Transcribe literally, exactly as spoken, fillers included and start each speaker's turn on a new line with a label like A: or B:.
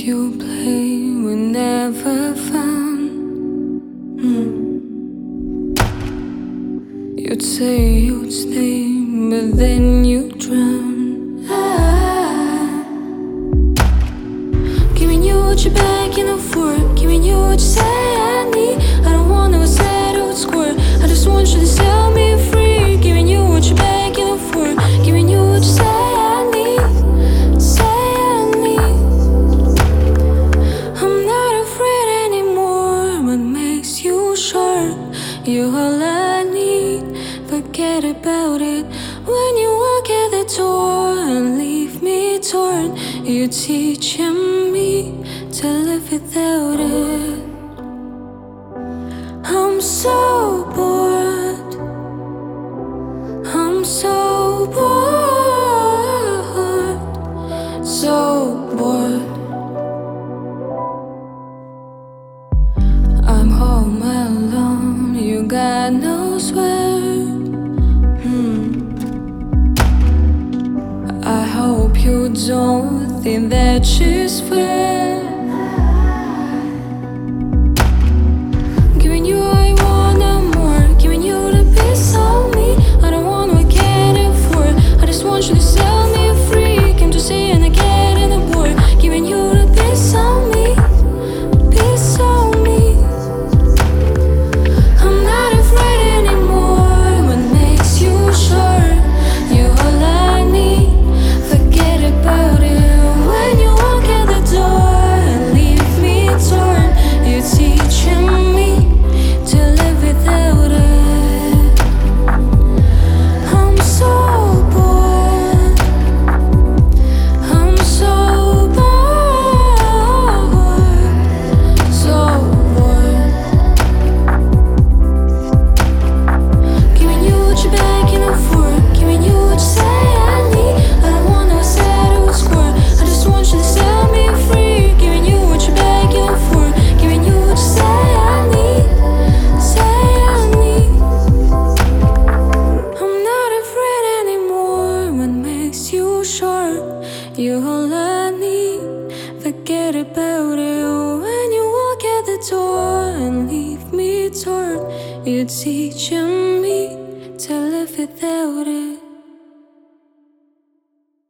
A: you play were never found. mm. You'd say you'd stay, but then you drown. ah. Giving you what you're begging for, giving you what you say I need. I don't want no settled score, I just want you to set me free. Giving you what you're begging for, giving you what you say I need. Say I need. I'm not afraid anymore. What makes you sure you're all I need? Forget about it when you walk at the door and leave me torn. You're teaching me to live without it. I'm so bored. I'm so bored. So bored. I'm home alone. You got no swear. hmm. I hope you don't think that she's fair. Giving you all I want and more, giving you the piece of me. I don't want what I can't afford, I just want you to set me free. Came to see and I get in the board, giving you the piece of me, piece of me. I'm not afraid anymore. What makes you sure you're all I need? Forget about it when you walk at the door and leave me torn. You're teaching me to live without it. I'm so bored. I'm so bored. So bored. Giving you what you're begging for, giving you what you say I need. I don't want no settled score, I just want you to set me free. Giving you what you're begging for, giving you what you say I need. Say I need. I'm not afraid anymore. What makes you sure you're all I need? Forget about it when you walk at the door and leave me torn. You're teaching